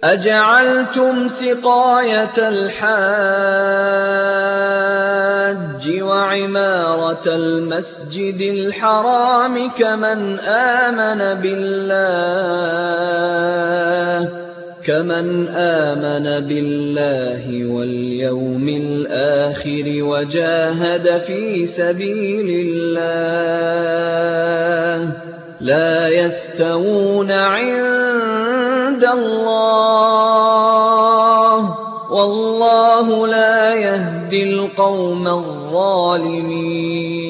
أَجَعَلْتُمْ سِقَايَةَ الْحَاجِّ وَعِمَارَةَ الْمَسْجِدِ الْحَرَامِ كَمَنْ آمَنَ بِاللَّهِ وَالْيَوْمِ الْآخِرِ وَجَاهَدَ فِي سَبِيلِ اللَّهِ ۚ لَا يَسْتَوُونَ عِندَ اللَّهِ ۗ وَاللَّهُ لَا يَهْدِي الْقَوْمَ الظَّالِمِينَ.